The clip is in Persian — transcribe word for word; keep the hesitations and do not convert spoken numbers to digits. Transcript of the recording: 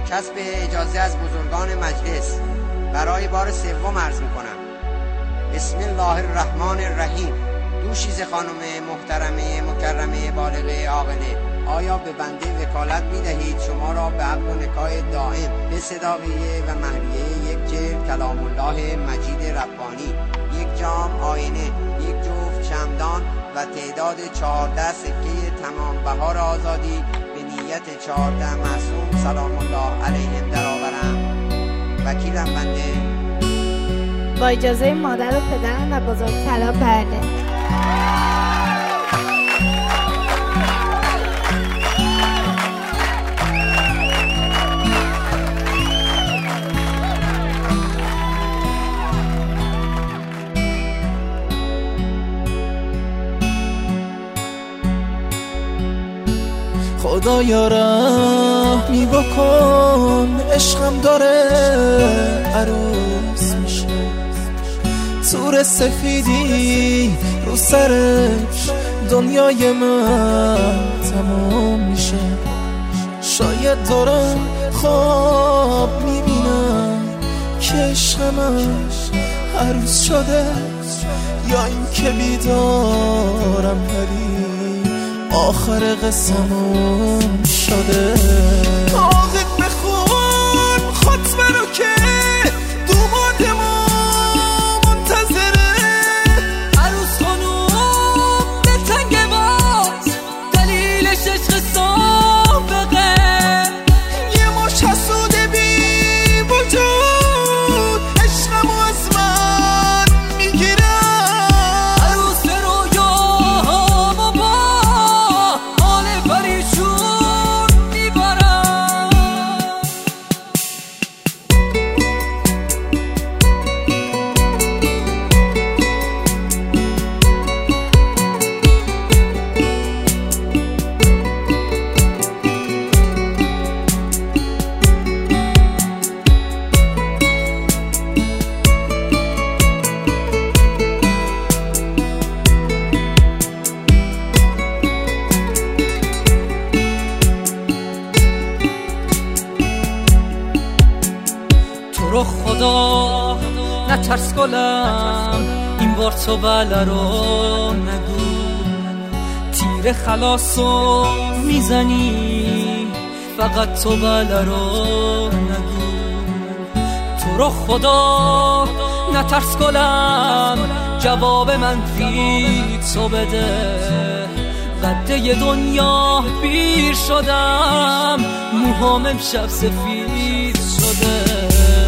کسب اجازه از بزرگان مجلس برای بار سوم عرض میکنم. بسم الله الرحمن الرحیم. دوشیز خانم محترمه مکرمه بالغه عاقله، آیا به بنده وکالت میدهید شما را به عقد و نکاح دائم به صداقیه و مهریه یک جلد کلام الله مجید ربانی، یک جام آینه، یک جفت شمدان و تعداد چهارده سکه تمام بهار آزادی به نیت چهارده معصوم سلام الله علیهم درآورم. وکیلم بنده. با اجازه مادر و پدرم و بزرگترا بله. خدایا رحمی بکن، عشقم داره عروس میشه، تور سفیدی رو سرش دنیای من تمام میشه. شاید دارم خواب میبینم که عشق من عروس شده، یا این که بیدارم ولی آخر قسمم شده. آقت بخون خطبه رو که دوماد ما منتظره، عروس خانوم به تنگ باز دلیلش عشق سابقه، یه مش حسود بی وجود عشقمو از من میگیرن. عروس رویام و با حال پریشون میبرن. تو رو خدا نترس گلم، این بار تو بله رو نگو، تیر خلاصو میزنی فقط تو بله رو نگو. تو رو خدا نترس گلم، جواب منفی تو بده، قده دنیا پیر شدم، موهام امشب سفید شده.